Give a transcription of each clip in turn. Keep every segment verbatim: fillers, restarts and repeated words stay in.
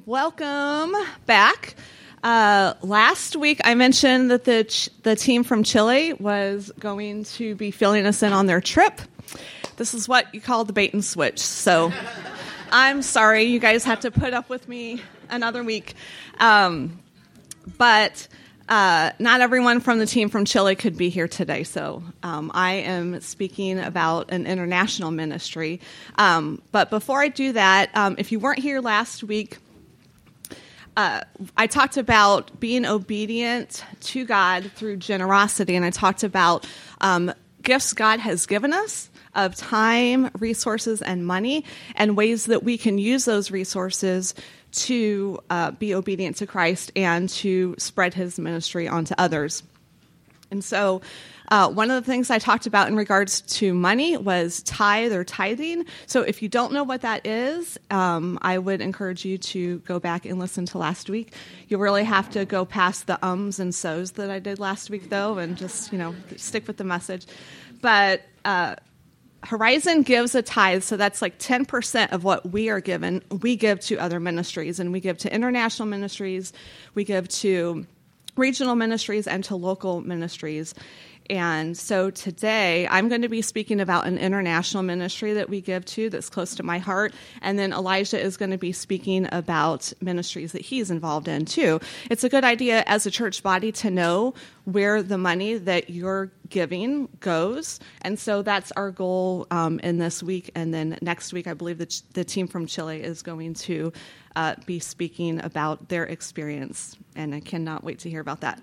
welcome back. Uh, last week, I mentioned that the ch- the team from Chile was going to be filling us in on their trip. This is what you call the bait and switch. So I'm sorry, you guys had to put up with me another week. Um, but uh, not everyone from the team from Chile could be here today. So um, I am speaking about an international ministry. Um, but before I do that, um, if you weren't here last week, Uh, I talked about being obedient to God through generosity, and I talked about um, gifts God has given us of time, resources, and money, and ways that we can use those resources to uh, be obedient to Christ and to spread his ministry onto others. And so uh, one of the things I talked about in regards to money was tithe or tithing. So if you don't know what that is, um, I would encourage you to go back and listen to last week. You really have to go past the ums and so's that I did last week, though, and just, you know, stick with the message. But uh, Horizon gives a tithe, so that's like ten percent of what we are given. We give to other ministries, and we give to international ministries. We give to regional ministries and to local ministries. And so today I'm going to be speaking about an international ministry that we give to that's close to my heart. And then Elijah is going to be speaking about ministries that he's involved in too. It's a good idea as a church body to know where the money that you're giving goes. And so that's our goal um, in this week. And then next week, I believe the, ch- the team from Chile is going to uh, be speaking about their experience. And I cannot wait to hear about that.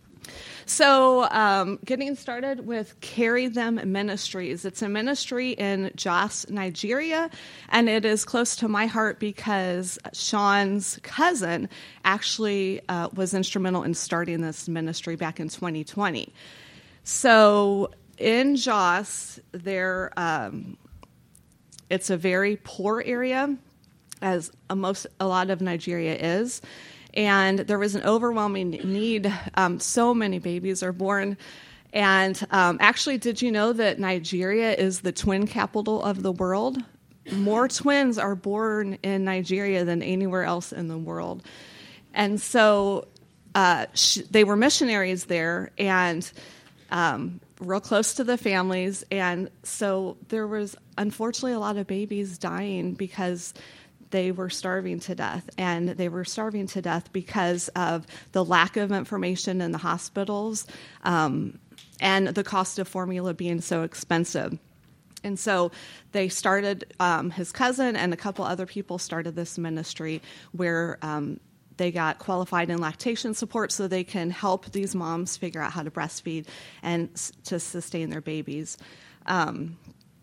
So um, getting started with Carry Them Ministries. It's a ministry in Jos, Nigeria, and it is close to my heart because Sean's cousin actually uh, was instrumental in starting this ministry back in twenty twenty. So in Jos, there um, it's a very poor area, as a most a lot of Nigeria is. And there was an overwhelming need. Um, so many babies are born. And um, actually, did you know that Nigeria is the twin capital of the world? More twins are born in Nigeria than anywhere else in the world. And so uh, sh- they were missionaries there and um, real close to the families. And so there was, unfortunately, a lot of babies dying because they were starving to death, and they were starving to death because of the lack of information in the hospitals um, and the cost of formula being so expensive. And so they started, um, his cousin and a couple other people started this ministry where um, they got qualified in lactation support so they can help these moms figure out how to breastfeed and s- to sustain their babies. Um,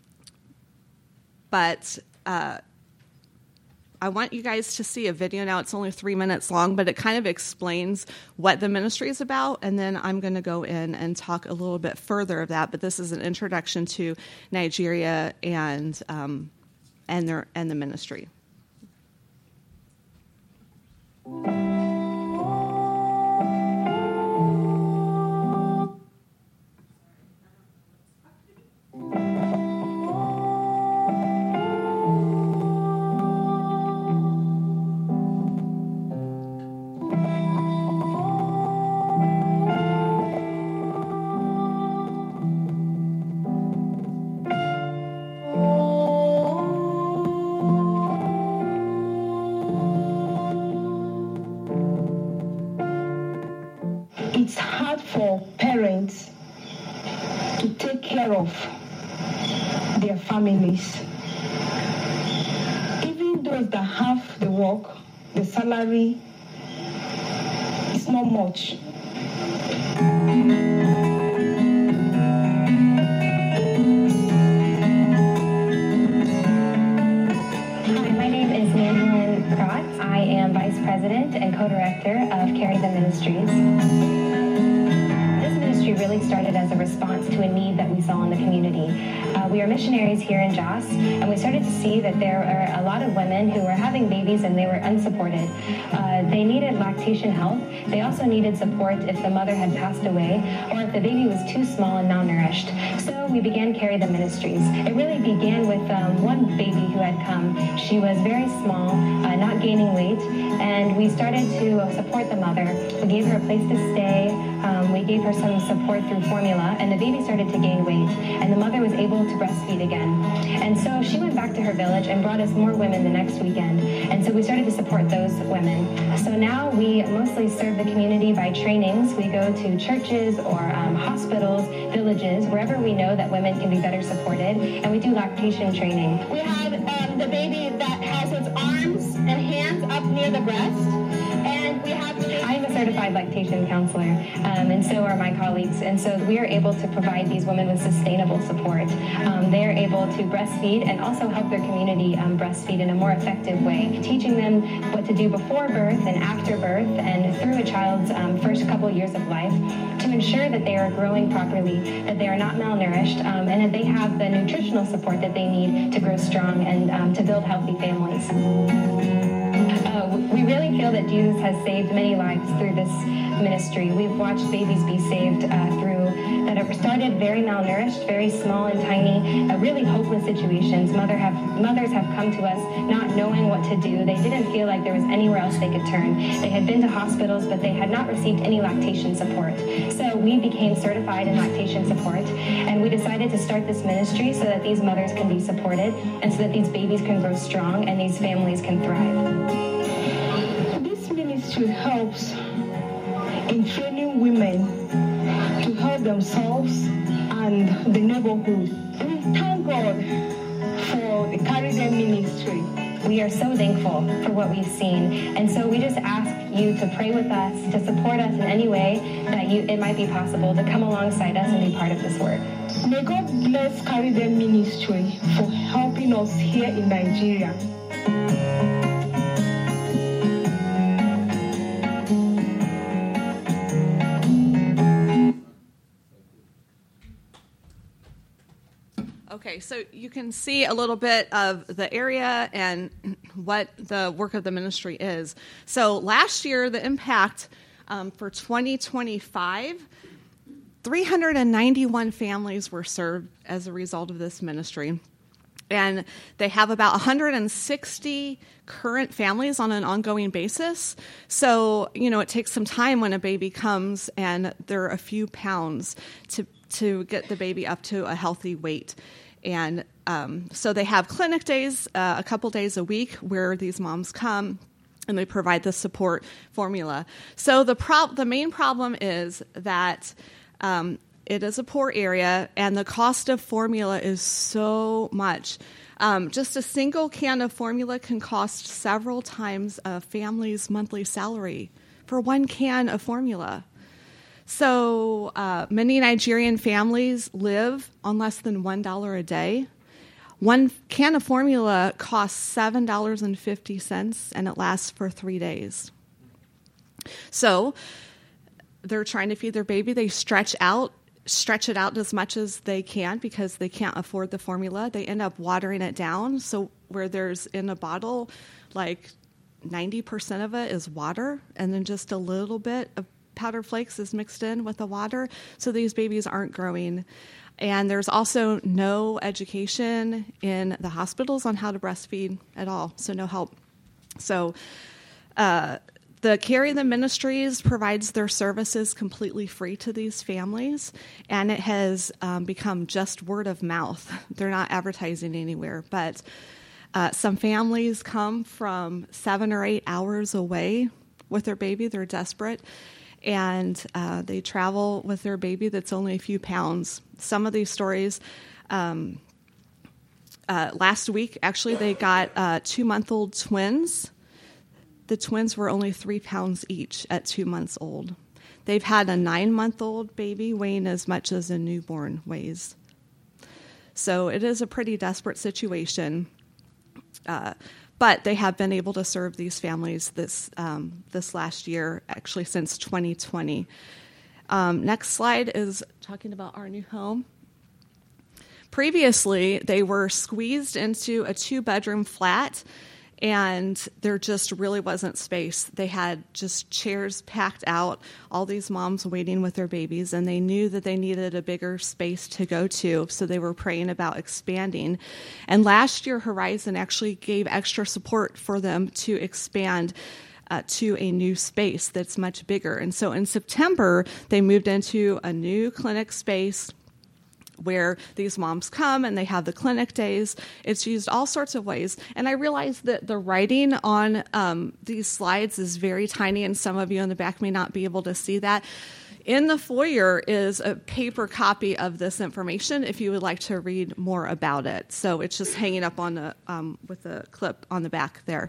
but uh I want you guys to see a video now. It's only three minutes long, but it kind of explains what the ministry is about, and then I'm going to go in and talk a little bit further of that. But this is an introduction to Nigeria and um, and their and the ministry. It's hard for parents to take care of their families. Even those that have the work, the salary is not much. I am Vice President and Co-Director of Carry Them Ministries. This ministry really really started as a response to a need that we saw in the community. Uh, we are missionaries here in Jos, and we started to see that there are a lot of women who were having babies and they were unsupported. Uh, they needed lactation help. They also needed support if the mother had passed away or if the baby was too small and malnourished. So we began Carry the Ministries. It really began with um, one baby who had come. She was very small, uh, not gaining weight, and we started to uh, support the mother. We gave her a place to stay. Um, we gave her some support through formula, and the baby started to gain weight, and the mother was able to breastfeed again. And so she went back to her village and brought us more women the next weekend, and so we started to support those women. So now we mostly serve the community by trainings. We go to churches or um, hospitals, villages, wherever we know that women can be better supported, and we do lactation training. We have um, the baby that has its arms and hands up near the breast, and we have the baby. I'm a certified lactation counselor, um, and so are my colleagues, and so we are able to provide these women with sustainable support. Um, they are able to breastfeed and also help their community um, breastfeed in a more effective way, teaching them what to do before birth and after birth and through a child's um, first couple years of life to ensure that they are growing properly, that they are not malnourished, um, and that they have the nutritional support that they need to grow strong and um, to build healthy families. Uh, we really feel that Jesus has saved many lives through this ministry. We've watched babies be saved uh, through that have started very malnourished, very small and tiny, uh, really hopeless situations. Mother have, mothers have come to us not knowing what to do. They didn't feel like there was anywhere else they could turn. They had been to hospitals, but they had not received any lactation support. So we became certified in lactation support, and we decided to start this ministry so that these mothers can be supported and so that these babies can grow strong and these families can thrive. This ministry helps in training women to help themselves and the neighborhood. We thank God for the Carry Them ministry. We are so thankful for what we've seen, and so we just ask you to pray with us, to support us in any way that you it might be possible to come alongside us and be part of this work. May God bless Carry Them ministry for helping us here in Nigeria. Okay, so you can see a little bit of the area and what the work of the ministry is. So last year, the impact um, for twenty twenty-five, three hundred ninety-one families were served as a result of this ministry. And they have about one hundred sixty current families on an ongoing basis. So, you know, it takes some time when a baby comes and they're a few pounds to, to get the baby up to a healthy weight. And um, so they have clinic days, uh, a couple days a week where these moms come and they provide the support formula. So the prob- the main problem is that um, it is a poor area and the cost of formula is so much. Um, just a single can of formula can cost several times a family's monthly salary for one can of formula. So uh, many Nigerian families live on less than one dollar a day. One can of formula costs seven dollars and fifty cents, and it lasts for three days. So they're trying to feed their baby. They stretch out, stretch it out as much as they can because they can't afford the formula. They end up watering it down. So where there's in a bottle, like ninety percent of it is water, and then just a little bit of powdered flakes is mixed in with the water, so these babies aren't growing. And there's also no education in the hospitals on how to breastfeed at all, so no help. So uh, the Carry Them Ministries provides their services completely free to these families, and it has um, become just word of mouth. They're not advertising anywhere, but uh, some families come from seven or eight hours away with their baby. They're desperate. And uh, they travel with their baby that's only a few pounds. Some of these stories, um, uh, last week, actually, they got uh, two-month-old twins. The twins were only three pounds each at two months old. They've had a nine-month-old baby weighing as much as a newborn weighs. So it is a pretty desperate situation. Uh But they have been able to serve these families this um, this last year, actually since twenty twenty. Um, next slide is talking about our new home. Previously, they were squeezed into a two-bedroom flat, and there just really wasn't space. They had just chairs packed out, all these moms waiting with their babies, and they knew that they needed a bigger space to go to, so they were praying about expanding. And last year, Horizon actually gave extra support for them to expand uh, to a new space that's much bigger. And so in September, they moved into a new clinic space where these moms come and they have the clinic days. It's used all sorts of ways. And I realize that the writing on um, these slides is very tiny, and some of you in the back may not be able to see that. In the foyer is a paper copy of this information if you would like to read more about it. So it's just hanging up on the um, with a clip on the back there.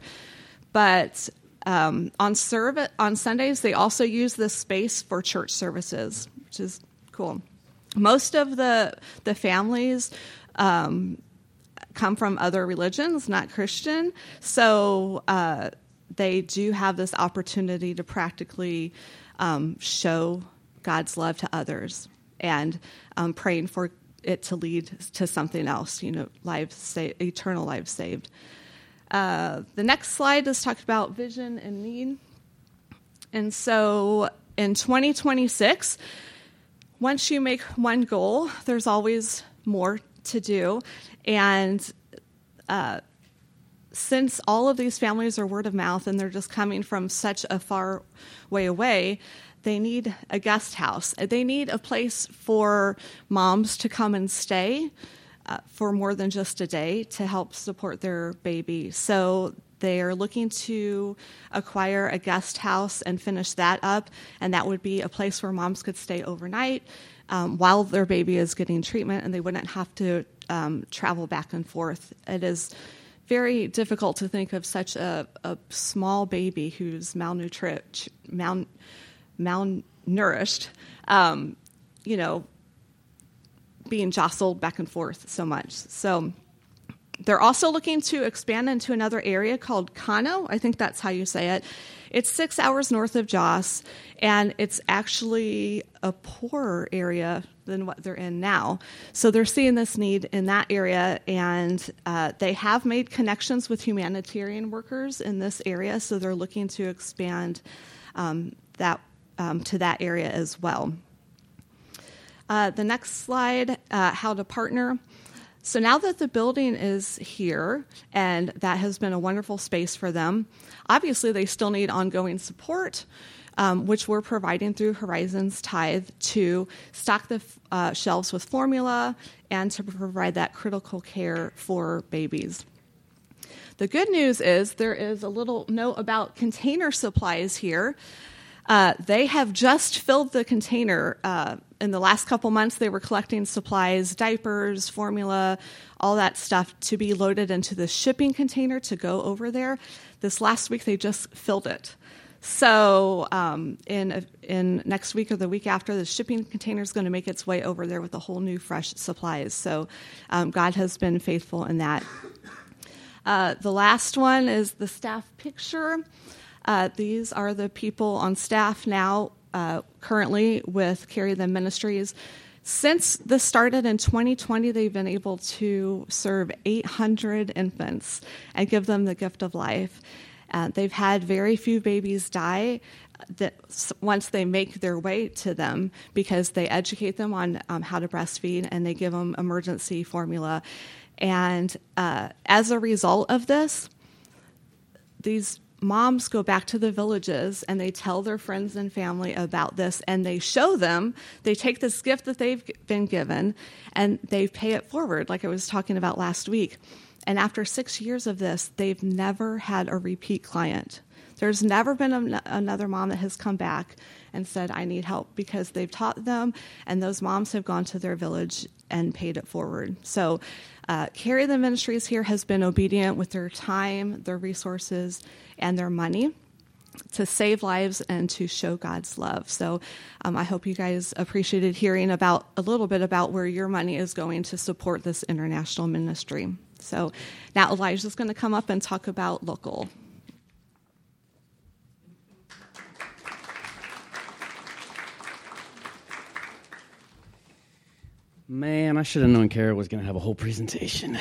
But um, on serv- on Sundays, they also use this space for church services, which is cool. Most of the the families um, come from other religions, not Christian, so uh, they do have this opportunity to practically um, show God's love to others and um, praying for it to lead to something else, you know, lives sa- eternal lives saved. Uh, the next slide is talking about vision and need. And so in twenty twenty-six, once you make one goal, there's always more to do. And uh, since all of these families are word of mouth and they're just coming from such a far way away, they need a guest house. They need a place for moms to come and stay uh, for more than just a day to help support their baby. So they are looking to acquire a guest house and finish that up, and that would be a place where moms could stay overnight um, while their baby is getting treatment, and they wouldn't have to um, travel back and forth. It is very difficult to think of such a, a small baby who's malnutri- mal- malnourished, um, you know, being jostled back and forth so much. So they're also looking to expand into another area called Kano. I think that's how you say it. It's six hours north of Jos, and it's actually a poorer area than what they're in now. So they're seeing this need in that area, and uh, they have made connections with humanitarian workers in this area, so they're looking to expand um, that um, to that area as well. Uh, the next slide, uh, how to partner. So now that the building is here, and that has been a wonderful space for them, obviously they still need ongoing support, um, which we're providing through Horizon's Tithe to stock the uh, shelves with formula and to provide that critical care for babies. The good news is there is a little note about container supplies here. Uh, they have just filled the container. Uh, in the last couple months, they were collecting supplies, diapers, formula, all that stuff to be loaded into the shipping container to go over there. This last week, they just filled it. So um, in in next week or the week after, the shipping container is going to make its way over there with a whole new fresh supplies. So um, God has been faithful in that. Uh, the last one is the staff picture. Uh, these are the people on staff now uh, currently with Carry Them Ministries. Since this started in twenty twenty, they've been able to serve eight hundred infants and give them the gift of life. Uh, they've had very few babies die that once they make their way to them, because they educate them on um, how to breastfeed and they give them emergency formula. And uh, as a result of this, these moms go back to the villages and they tell their friends and family about this, and they show them, they take this gift that they've been given and they pay it forward, like I was talking about last week. And after six years of this, they've never had a repeat client. There's never been a, another mom that has come back and said, I need help, because they've taught them, and those moms have gone to their village and paid it forward. So uh, Carry the Ministries here has been obedient with their time, their resources, and their money to save lives and to show God's love. So um, I hope you guys appreciated hearing about a little bit about where your money is going to support this international ministry. So now Elijah's going to come up and talk about local. Man, I should have known Kara was going to have a whole presentation.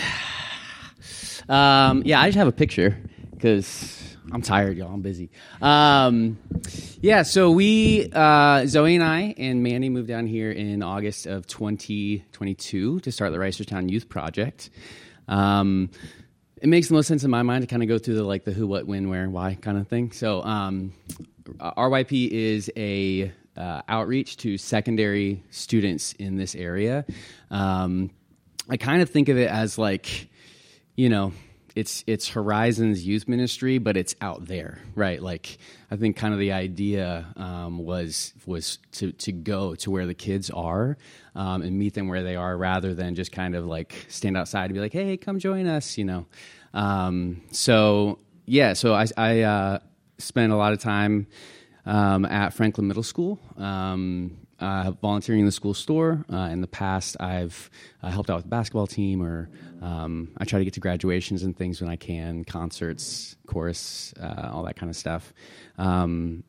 um, yeah, I just have a picture because I'm tired, y'all. I'm busy. Um, yeah, so we, uh, Zoe and I and Manny moved down here in August of twenty twenty-two to start the Reisterstown Youth Project. Um, it makes the most sense in my mind to kind of go through the like the who, what, when, where, why kind of thing. So um, R Y P is a Uh, outreach to secondary students in this area. Um, I kind of think of it as like, you know, it's it's Horizons Youth Ministry, but it's out there, right? Like, I think kind of the idea um, was was to to go to where the kids are um, and meet them where they are, rather than just kind of like stand outside and be like, hey, come join us, you know. Um, so yeah, so I, I uh, spent a lot of time Um, at Franklin Middle School, um, uh, volunteering in the school store. Uh, in the past, I've uh, helped out with the basketball team, or um, I try to get to graduations and things when I can, concerts, chorus, uh, all that kind of stuff. Um,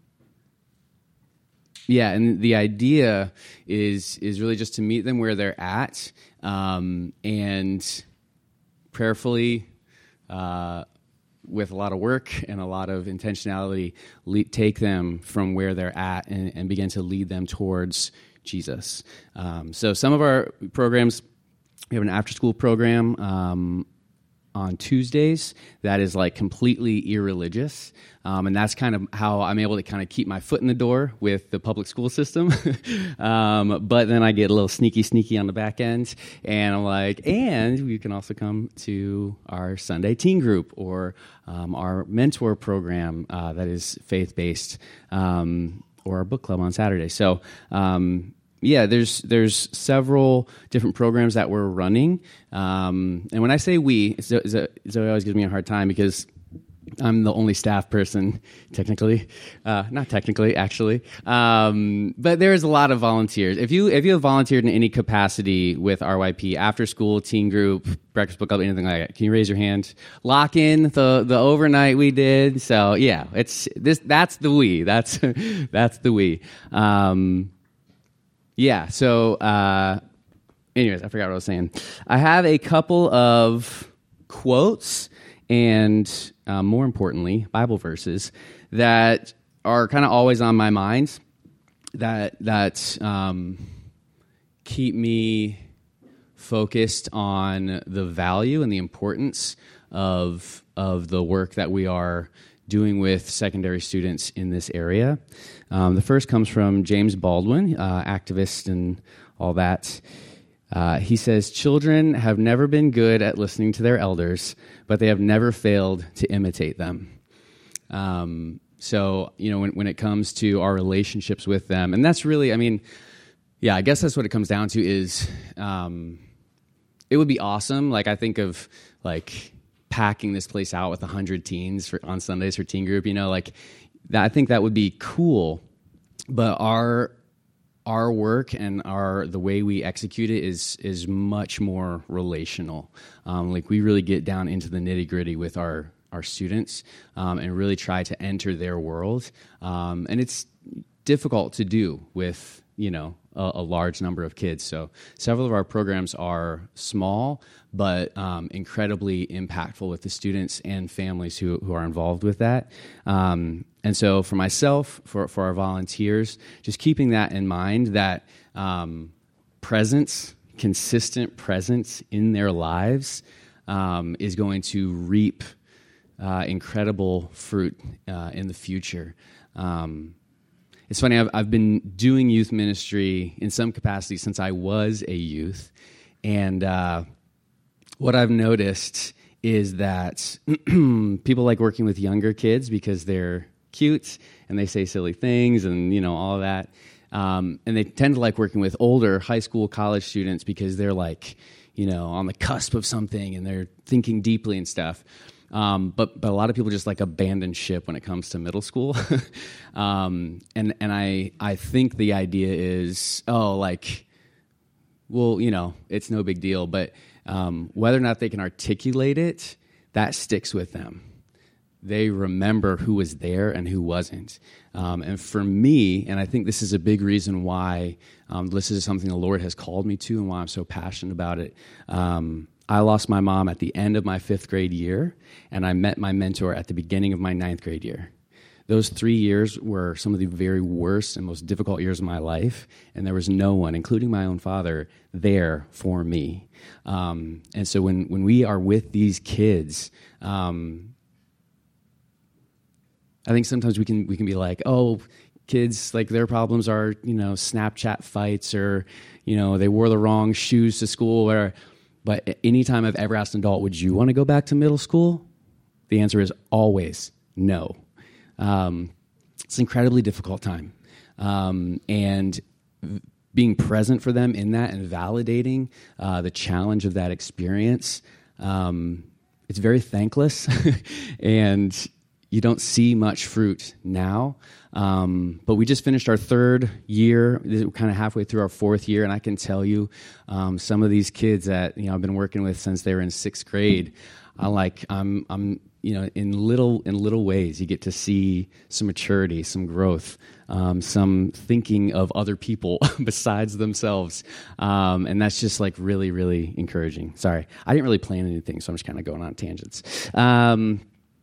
yeah, and the idea is is really just to meet them where they're at, um, and prayerfully, uh, with a lot of work and a lot of intentionality, le- take them from where they're at and, and begin to lead them towards Jesus. Um, so some of our programs, we have an after-school program um, on Tuesdays that is like completely irreligious, um, and that's kind of how I'm able to kind of keep my foot in the door with the public school system. um, but then I get a little sneaky, sneaky on the back end, and I'm like, and you can also come to our Sunday teen group or um, our mentor program uh, that is faith-based, um, or our book club on Saturday. So. Um, Yeah, there's there's several different programs that we're running, um, and when I say we, Zoe, Zoe always gives me a hard time because I'm the only staff person, technically, uh, not technically, actually. Um, but there's a lot of volunteers. If you if you have volunteered in any capacity with R Y P, after school, teen group, breakfast book club, anything like that, can you raise your hand? Lock in the the overnight we did. So yeah, it's this. That's the we. That's that's the we. Um, Yeah, so uh, anyways, I forgot what I was saying. I have a couple of quotes and, uh, more importantly, Bible verses that are kind of always on my mind, that that um, keep me focused on the value and the importance of of the work that we are doing with secondary students in this area. Um, the first comes from James Baldwin, uh, activist and all that. Uh, he says, "Children have never been good at listening to their elders, but they have never failed to imitate them." Um, so, you know, when, when it comes to our relationships with them, and that's really, I mean, yeah, I guess that's what it comes down to is, um, it would be awesome. Like, I think of, like, packing this place out with one hundred teens for, on Sundays for teen group, you know, like that, I think that would be cool, but our our work and our the way we execute it is is much more relational. Um, like we really get down into the nitty gritty with our our students um, and really try to enter their world, um, and it's difficult to do with, you know, a, a large number of kids. So several of our programs are small, but um, incredibly impactful with the students and families who, who are involved with that. Um, and so for myself, for, for our volunteers, just keeping that in mind, that um, presence, consistent presence in their lives um, is going to reap uh, incredible fruit uh, in the future. Um, It's funny, I've, I've been doing youth ministry in some capacity since I was a youth, and uh, what I've noticed is that people like working with younger kids because they're cute and they say silly things and, you know, all of that, um, and they tend to like working with older high school, college students because they're like, you know, on the cusp of something and they're thinking deeply and stuff. Um, but but a lot of people just like abandon ship when it comes to middle school, um, and and I I think the idea is, oh, like, well, you know, it's no big deal, but um, whether or not they can articulate it, that sticks with them. they remember who was there and who wasn't. Um, and for me, and I think this is a big reason why um, this is something the Lord has called me to and why I'm so passionate about it. Um, I lost my mom at the end of my fifth grade year, and I met my mentor at the beginning of my ninth grade year. Those three years were some of the very worst and most difficult years of my life, and there was no one, including my own father, there for me. Um, and so when, when we are with these kids, um, I think sometimes we can we can be like, oh, kids, like their problems are, you know, Snapchat fights, or, you know, they wore the wrong shoes to school. Or, but anytime I've ever asked an adult, would you want to go back to middle school? The answer is always no. Um, it's an incredibly difficult time. Um, and being present for them in that and validating uh, the challenge of that experience, um, it's very thankless. And you don't see much fruit now, um, but we just finished our third year. We're kind of halfway through our fourth year, and I can tell you, um, some of these kids that you know I've been working with since they were in sixth grade, I like I'm I'm you know in little in little ways you get to see some maturity, some growth, um, some thinking of other people besides themselves, um, and that's just like really really encouraging. Sorry, I didn't really plan anything, so I'm just kind of going on tangents. Um,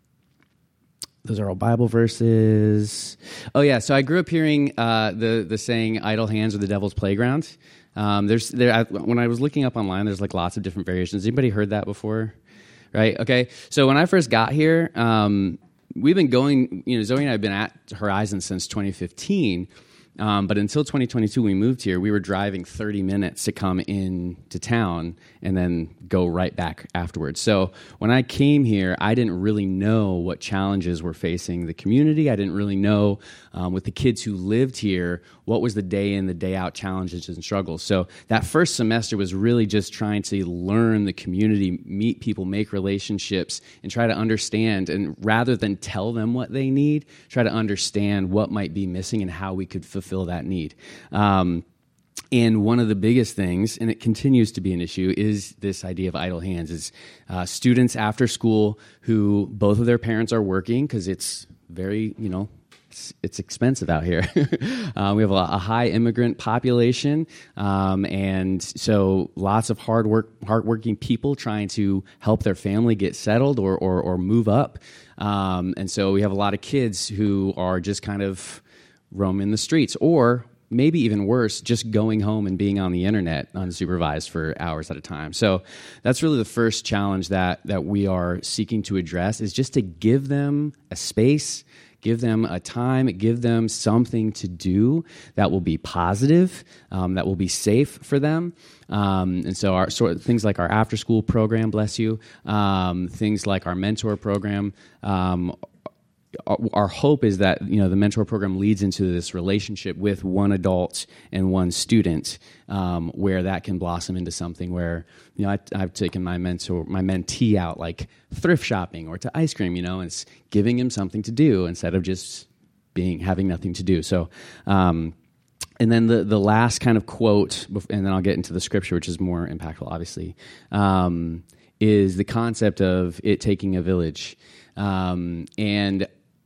Those are all Bible verses. Oh yeah, so I grew up hearing uh, the the saying "idle hands are the devil's playground." Um, there's there I, when I was looking up online, there's like lots of different variations. Anybody heard that before? Right? Okay. So when I first got here, um, we've been going. You know, Zoe and I have been at Horizon since twenty fifteen. Um, but until twenty twenty-two, we moved here, we were driving thirty minutes to come into town and then go right back afterwards. So when I came here, I didn't really know what challenges were facing the community. I didn't really know um, with the kids who lived here, what was the day in, the day out challenges and struggles. So that first semester was really just trying to learn the community, meet people, make relationships, and try to understand. And rather than tell them what they need, try to understand what might be missing and how we could fulfill that need. Um, and one of the biggest things, and it continues to be an issue, is this idea of idle hands. Is uh, students after school who both of their parents are working, because it's very, you know, it's, it's expensive out here. uh, we have a, a high immigrant population, um, and so lots of hard work, hardworking people trying to help their family get settled or or, or move up. Um, and so we have a lot of kids who are just kind of roaming the streets, or maybe even worse, just going home and being on the internet unsupervised for hours at a time. So that's really the first challenge that that we are seeking to address, is just to give them a space, give them a time, give them something to do that will be positive, um, that will be safe for them. Um, and so our sort of things like our after school program, bless you, um, things like our mentor program, um, our hope is that, you know, the mentor program leads into this relationship with one adult and one student, um, where that can blossom into something where, you know, I, I've taken my mentor, my mentee out like thrift shopping or to ice cream, you know, and it's giving him something to do instead of just being having nothing to do. So, um, and then the the last kind of quote, and then I'll get into the scripture, which is more impactful, obviously, um, is the concept of it taking a village, um, and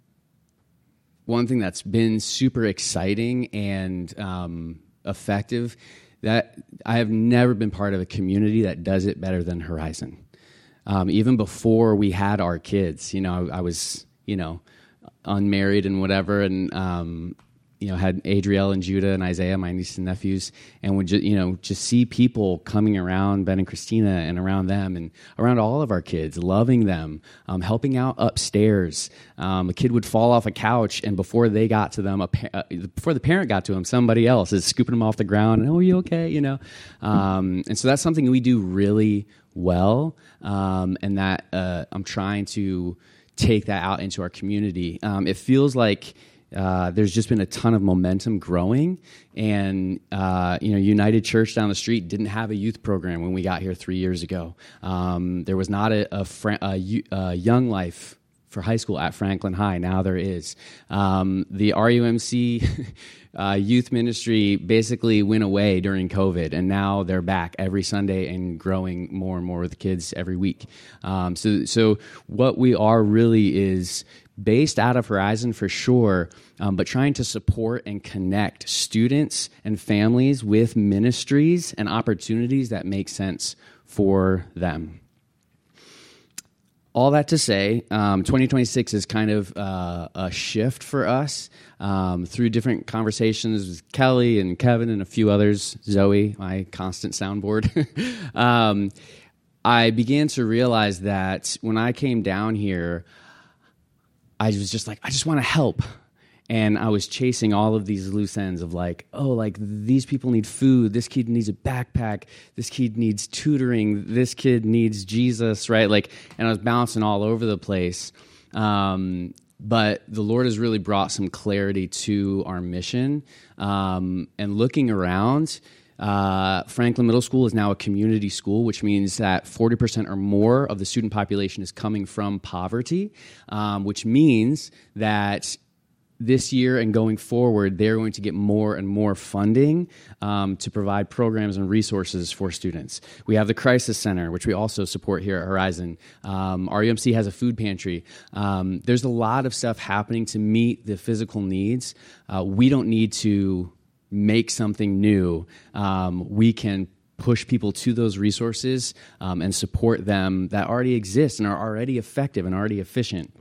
one thing that's been super exciting and um, effective, that I have never been part of a community that does it better than Horizon. Um, even before we had our kids, you know, I, I was, you know, unmarried and whatever, and um, you know, had Adriel and Judah and Isaiah, my nieces and nephews, and would just, you know, just see people coming around Ben and Christina and around them and around all of our kids, loving them, um, helping out upstairs. Um, a kid would fall off a couch, and before they got to them, a pa- uh, before the parent got to him, somebody else is scooping them off the ground. And, oh, are you okay? You know, um, and so that's something we do really well, um, and that uh, I'm trying to take that out into our community. Um, it feels like Uh, there's just been a ton of momentum growing, and uh, you know, United Church down the street didn't have a youth program when we got here three years ago. Um, there was not a, a, fr- a, a Young Life for high school at Franklin High. Now there is. Um, the R U M C uh, youth ministry basically went away during COVID, and now they're back every Sunday and growing more and more with the kids every week. Um, so, so what we are really is based out of Horizon for sure, um, but trying to support and connect students and families with ministries and opportunities that make sense for them. All that to say, um, twenty twenty-six is kind of uh, a shift for us um, through different conversations with Kelly and Kevin and a few others, Zoe, my constant soundboard. um, I began to realize that when I came down here, I was just like, I just want to help. And I was chasing all of these loose ends of like, oh, like these people need food. This kid needs a backpack. This kid needs tutoring. This kid needs Jesus, right? Like, and I was bouncing all over the place. Um, but the Lord has really brought some clarity to our mission. Um, and looking around, uh, Franklin Middle School is now a community school, which means that forty percent or more of the student population is coming from poverty, um, which means that this year and going forward, they're going to get more and more funding um, to provide programs and resources for students. We have the Crisis Center, which we also support here at Horizon. Um, R U M C has a food pantry. Um, there's a lot of stuff happening to meet the physical needs. Uh, we don't need to make something new. Um, we can push people to those resources um, and support them that already exist and are already effective and already efficient.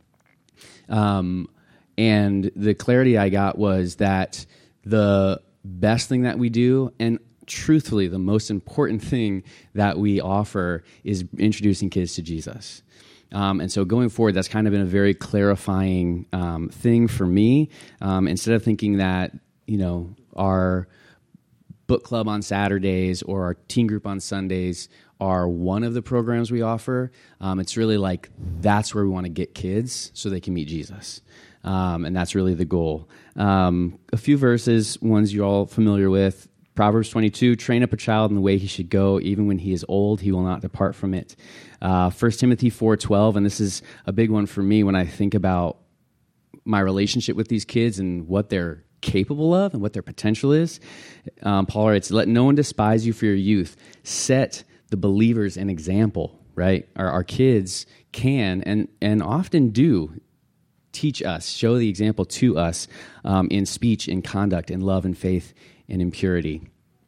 Um, And the clarity I got was that the best thing that we do, and truthfully, the most important thing that we offer is introducing kids to Jesus. Um, and so going forward, that's kind of been a very clarifying um, thing for me. Um, instead of thinking that, you know, our book club on Saturdays or our teen group on Sundays are one of the programs we offer, um, it's really like that's where we want to get kids so they can meet Jesus. Um, and that's really the goal. Um, a few verses, ones you're all familiar with. Proverbs twenty-two, train up a child in the way he should go. Even when he is old, he will not depart from it. Uh, First Timothy four twelve, and this is a big one for me when I think about my relationship with these kids and what they're capable of and what their potential is. Um, Paul writes, let no one despise you for your youth. Set the believers an example, right? Our, our kids can and, and often do teach us, show the example to us um, in speech, in conduct, in love, and faith, and in purity.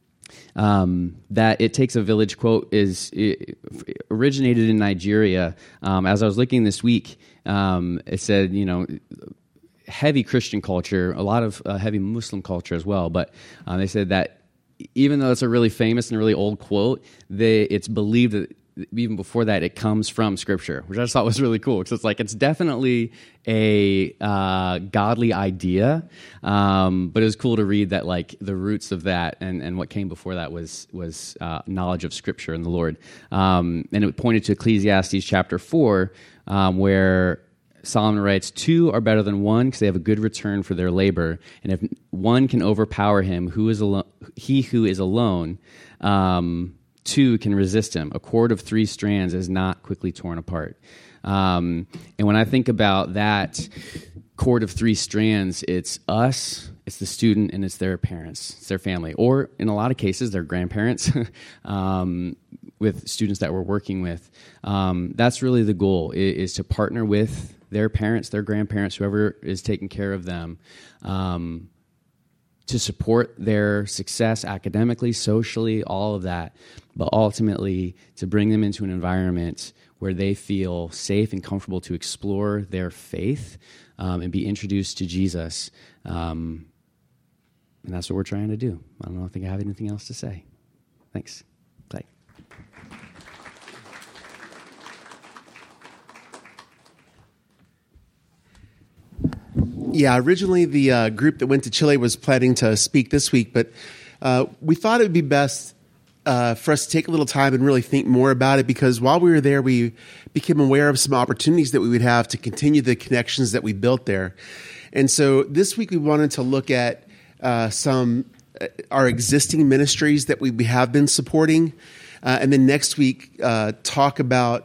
Um, that it takes a village quote is it originated in Nigeria. Um, as I was looking this week, um, it said, you know, heavy Christian culture, a lot of uh, heavy Muslim culture as well. But uh, they said that even though it's a really famous and really old quote, they, it's believed that even before that, it comes from Scripture, which I just thought was really cool. Because it's like, it's definitely a uh, godly idea, um, but it was cool to read that, like, the roots of that and, and what came before that was was uh, knowledge of Scripture and the Lord. Um, and it pointed to Ecclesiastes chapter four, um, where Solomon writes, two are better than one because they have a good return for their labor. And if one can overpower him, who is alone, he who is alone, um, two can resist him. A cord of three strands is not quickly torn apart. Um, and when I think about that cord of three strands, it's us, it's the student, and it's their parents, it's their family, or in a lot of cases, their grandparents, um, with students that we're working with. Um, that's really the goal, is, is to partner with their parents, their grandparents, whoever is taking care of them, um, to support their success academically, socially, all of that, but ultimately to bring them into an environment where they feel safe and comfortable to explore their faith um, and be introduced to Jesus. Um, and that's what we're trying to do. I don't know if I have anything else to say. Thanks. Clay. Yeah, originally the uh, group that went to Chile was planning to speak this week, but uh, we thought it would be best uh, for us to take a little time and really think more about it, because while we were there, we became aware of some opportunities that we would have to continue the connections that we built there. And so this week we wanted to look at uh, some uh, our existing ministries that we have been supporting, uh, and then next week uh, talk about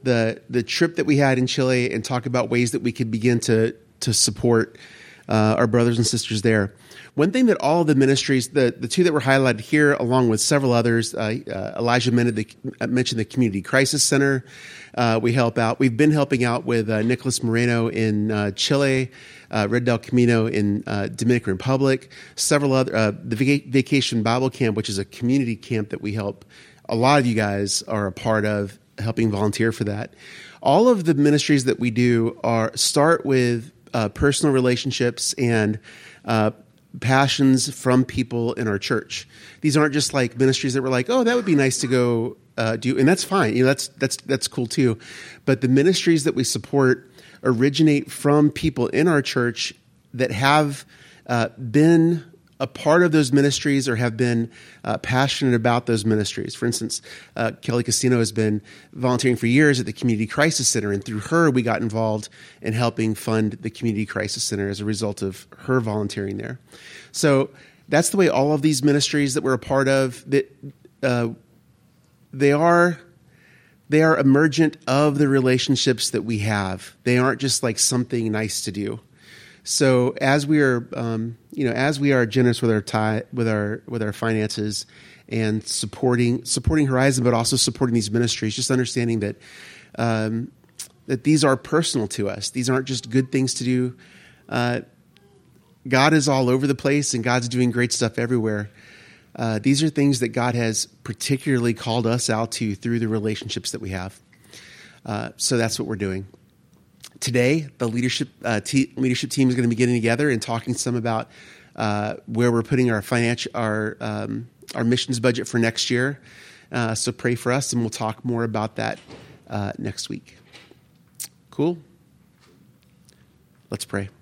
the the trip that we had in Chile and talk about ways that we could begin to to support uh, our brothers and sisters there. One thing that all of the ministries, the, the two that were highlighted here, along with several others, uh, uh, Elijah mentioned the, mentioned the Community Crisis Center. Uh, we help out. We've been helping out with uh, Nicholas Moreno in uh, Chile, uh, Red Del Camino in uh, Dominican Republic, several other, uh, the Vac- Vacation Bible Camp, which is a community camp that we help. A lot of you guys are a part of helping volunteer for that. All of the ministries that we do are start with uh, personal relationships and uh, passions from people in our church. These aren't just like ministries that were like, oh, that would be nice to go uh, do, and that's fine. You know, that's that's that's cool too. But the ministries that we support originate from people in our church that have uh, been a part of those ministries or have been uh, passionate about those ministries. For instance, uh, Kelly Castino has been volunteering for years at the Community Crisis Center, and through her, we got involved in helping fund the Community Crisis Center as a result of her volunteering there. So that's the way all of these ministries that we're a part of, that uh, they are they are emergent of the relationships that we have. They aren't just like something nice to do. So as we are, um, you know, as we are generous with our tie, with our with our finances, and supporting supporting Horizon, but also supporting these ministries, just understanding that um, that these are personal to us. These aren't just good things to do. Uh, God is all over the place, and God's doing great stuff everywhere. Uh, these are things that God has particularly called us out to through the relationships that we have. Uh, so that's what we're doing. Today, the leadership uh, te- leadership team is going to be getting together and talking some about uh, where we're putting our financial our um, our missions budget for next year. Uh, so pray for us, and we'll talk more about that uh, next week. Cool. Let's pray.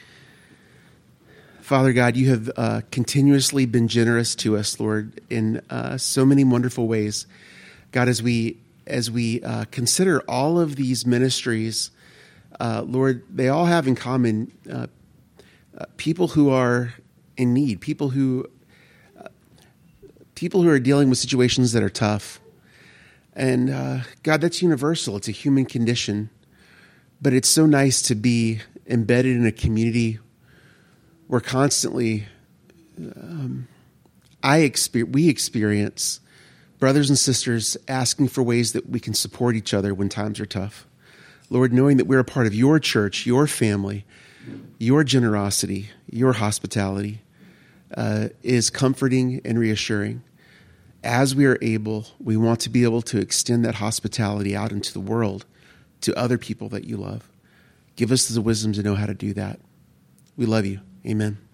Father God, you have uh, continuously been generous to us, Lord, in uh, so many wonderful ways. God, as we as we uh, consider all of these ministries. Uh, Lord, they all have in common uh, uh, people who are in need, people who uh, people who are dealing with situations that are tough. And uh, God, that's universal. It's a human condition. But it's so nice to be embedded in a community where constantly um, I experience, we experience brothers and sisters asking for ways that we can support each other when times are tough. Lord, knowing that we're a part of your church, your family, your generosity, your hospitality uh, is comforting and reassuring. As we are able, we want to be able to extend that hospitality out into the world to other people that you love. Give us the wisdom to know how to do that. We love you. Amen.